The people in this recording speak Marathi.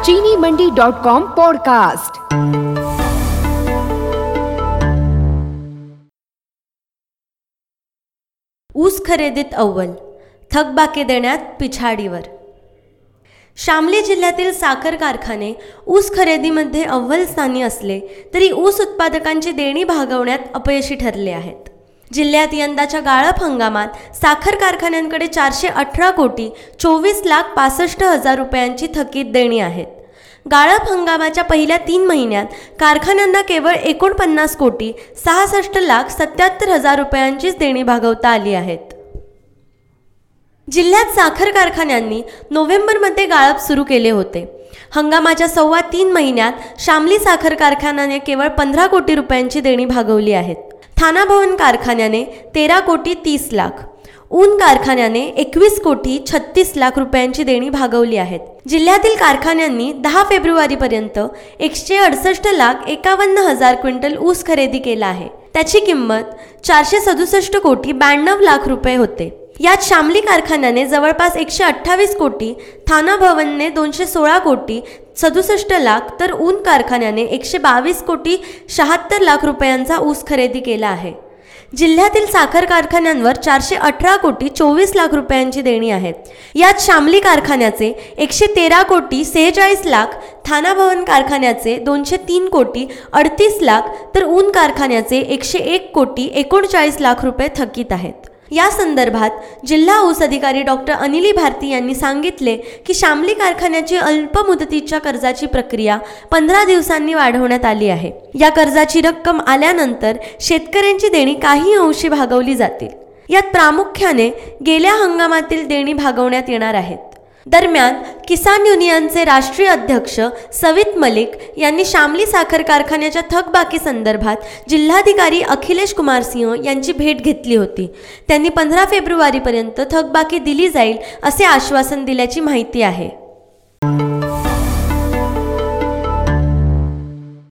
चीनीमंडी.com पॉडकास्ट। ऊस खरेदीत अव्वल, थकबाकी देण्यात पिछाडीवर। शामली जिल्ह्यातील साखर कारखाने ऊस खरेदीमध्ये अव्वल स्थानी असले तरी ऊस उत्पादकांची देणी भागवण्यात अपयशी ठरले आहेत। जिल्ह्यात यंदाच्या गाळप हंगामात साखर कारखान्यांकडे 418 कोटी 24,65,000 रुपयांची थकीत देणी आहेत। गाळप हंगामाच्या पहिल्या 3 महिन्यात कारखान्यांना केवळ 49 कोटी 66,77,000 रुपयांचीच देणी भागवता आली आहेत। जिल्ह्यात साखर कारखान्यांनी नोव्हेंबरमध्ये गाळप सुरू केले होते। हंगामाच्या 3.25 महिन्यात शामली साखर कारखान्याने केवळ 15 कोटी रुपयांची देणी भागवली आहेत। थाना भवन कारखान्याने 13 कोटी 30 लाख, ऊन कारखान्याने 21 कोटी 36 लाख रुपयांची देणी भागवली आहेत। जिल्ह्यातील कारखान्यांनी 10 फेब्रुवारीपर्यंत 168,51,000 क्विंटल ऊस खरेदी केला आहे। त्याची किंमत 467 कोटी 92 लाख रुपये होते। यात शामली कारखान्याने जवळपास 128 कोटी, थाना भवनने 216 कोटी 67 लाख तर ऊन कारखान्याने 122 कोटी 76 लाख रुपयांचा ऊस खरेदी केला आहे। जिल्ह्यातील साखर कारखान्यांवर 418 कोटी 24 लाख रुपयांची देणी आहेत। यात शामली कारखान्याचे 113 कोटी 46 लाख, थाना भवन कारखान्याचे 203 कोटी 38 लाख तर ऊन कारखान्याचे 101 कोटी 39 लाख रुपये थकीत आहेत। या संदर्भात जिल्हा ऊस अधिकारी डॉक्टर अनिली भारती यांनी सांगितले की शामली कारखान्याची अल्प मुदतीच्या कर्जाची प्रक्रिया 15 दिवसांनी वाढवण्यात आली आहे। या कर्जाची रक्कम आल्यानंतर शेतकऱ्यांची देणी काही अंशी भागवली जातील। यात प्रामुख्याने गेल्या हंगामातील देणी भागवण्यात येणार आहेत। दरम्यान किसान युनियनचे राष्ट्रीय अध्यक्ष सवित मलिक यांनी शामली साखर कारखान्याच्या थकबाकी संदर्भात जिल्हाधिकारी अखिलेश कुमार सिंह यांची भेट घेतली होती। त्यांनी 15 फेब्रुवारीपर्यंत थकबाकी दिली जाईल असे आश्वासन दिल्याची माहिती आहे।